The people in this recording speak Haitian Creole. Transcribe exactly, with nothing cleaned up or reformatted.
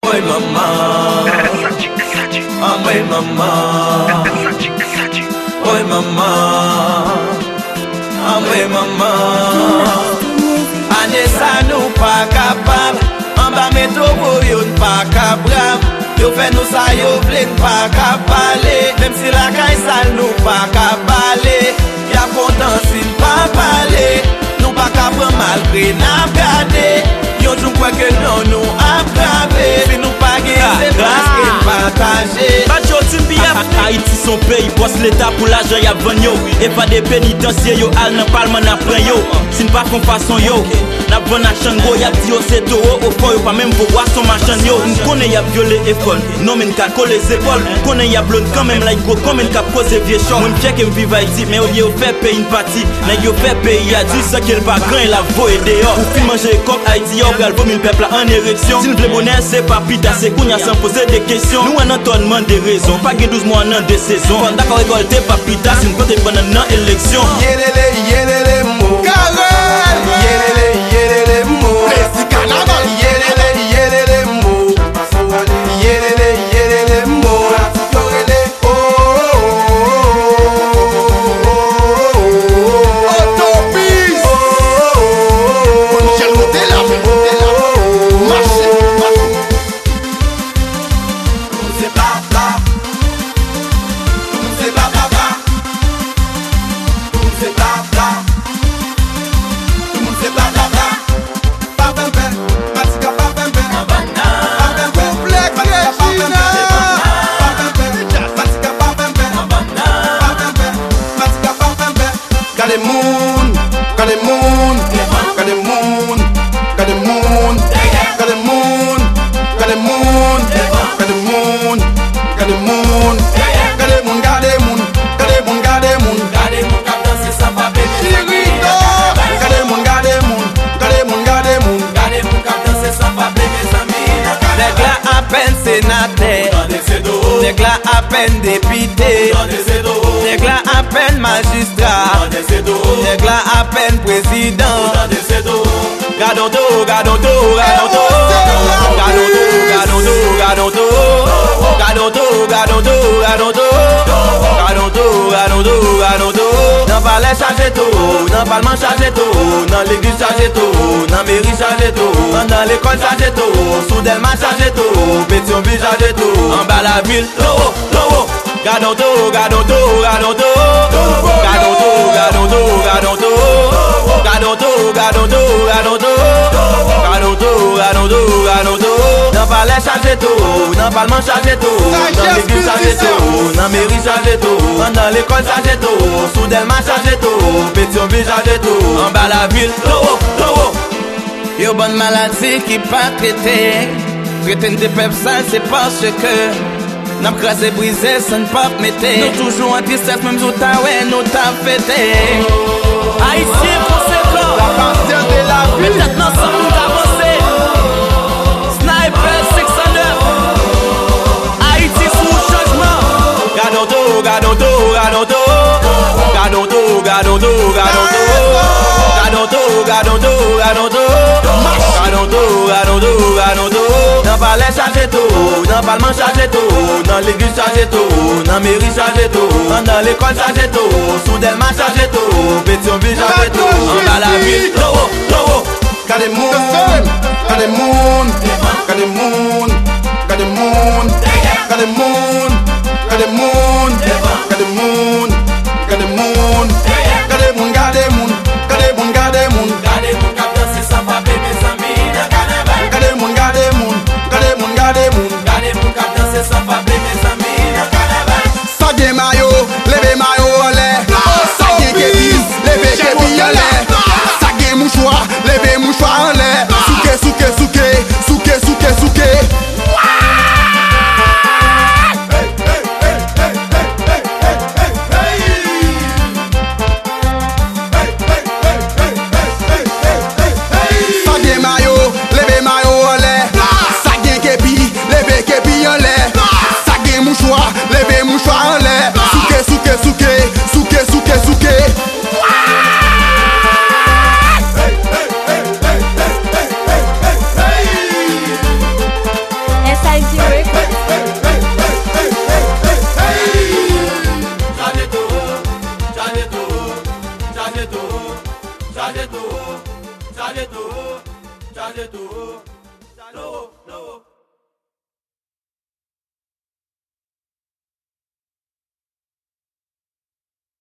Oi maman, oi maman, oi maman, oi maman. Ane sa nou pa kapab, an ba meto yo pa kapab. Yo fè nou sa yo vle pa kapale, même si la kay sal nou pa kapale. Ya kontan si pa pale, nou pa kapab malgré n'a gade. Yo joun kwa ke non nou ap grave, si nou pa gen se paske partager. Haïti son pays, boss l'État pour l'argent y'a vingt yo. Et pas des pénitenciers yo, al nan parlement n'a pren yo. Si n'pas qu'on façon yo, n'a bon à chango, y'a dit yo c'est toro. Au fond yo pas même pour voir son machin yo. M'konne y'a violé école, non mais n'ka coller les épaules. M'konne y'a blonde quand même like go, comme n'ka pose vieux chant. M'm check m'm vive Haïti, mais au lieu au fait payer une partie. N'a yo fait payer y'a dit ça qu'il pas grand et la voix est dehors. Pour fin manger comme Haïti yo, gal vaut mille peuple en érection. Si n'vle bonheur c'est pas pita, c'est qu'on y a sans poser des questions. Nous un entonnement des raisons, pas gen douze mois nan de saison. Quand d'accord récolté papita, si nous comptons pendant nan élection. Yelele, yelele mo Karel, yelele, yelele mo Prési carnaval, yelele, yelele mo Yelele, yelele mo Yorele, oh Autobus, oh Michel Moutela, Moutela Marché, marché c'est bla bla. C'est bla bla bla. C'est bla bla. Tout le monde c'est bla bla bla. Pas ben ben, Matika pas ben ben. Pas ben ben, complexe Regina. Pas ben ben, Matika pas ben ben. Pas ben ben, Matika pas ben ben. Got the moon, got the moon, got the moon, got the moon, got the moon, got the moon, got the moon, got the moon. Gade moun, gade moun, gade moun, gade moun. Gade moun kap danse sa pa bebe Chirito. Gade moun, gade moun, gade moun, gade moun. Gade moun kap danse sa pa bebe Samina. Nèg la à peine sénateur, nèg la à peine député, nèg la à peine magistrat, nèg la à peine président. Gadon to, gadon to, gadon to, gadon to, gadon to, gadon to, gadon to, gadon to, gadon to, gadon to, gadon to, gadon to. Nan palais chargé to, nan parlement chargé to, nan l'église chargé to, nan mairie chargé to, dans l'école chargé to, sous Delma chargé to, Pétionville chargé to, en bas la ville, lo, lo. Gadon to, gadon to, gadon to, gadon to, gadon to, gadon to, gadon to, gadon to, gadon to, gadon to, gadon to, gadon to. Nan palais chargé to, nan parlement chargé to, dans l'église chargé to, dans mairie chargé to, dans l'école chargé to, sous Delma chargé to, Pétionville chargé to, en bas la ville, lo, lo. Yo bonne maladie qui pas traité, traiter des peuples sales c'est parce que n'a crasé brisé, ça ne pas mettre. Nous toujours en tristesse, même nous ta ouais, nous ta fêté. Haïtien conséquent, la cancer de la vie. peut-être non sans nous avancer. Sniper six cent neuf, Haïti sous changement. Gadon to, gadon to, gadon to, gadon to, gadon to, gadon to, gadon to, gadon to, gadon to, gadon to, gadon to, gadon to. Nan palais chargé to, nan parlement chargé to, dans l'église chargé to, dans mairie chargé to, dans l'école chargé to, sous Delma chargé to, Pétionville chargé to, en bas la ville, lo, lo. Got the moon, got the moon, got the moon, got the moon, got the moon, got the moon, got the moon, got the moon, got the moon, got the moon, got the moon, got the moon, got the moon, kap danse sa pa bebe Samina carnaval. Got the moon, got the moon, got the moon, got the moon, got the moon, kap danse sa pa bebe Samina carnaval. Sa gen mayo, leve mayo en l'air. Sa gen kepiz, leve kepi en l'air. Sa gen mouchoir, leve mouchoir en l'air. Souke, souke, souke, souke, souke, souke. charge tout, charge tout, l'eau, l'eau.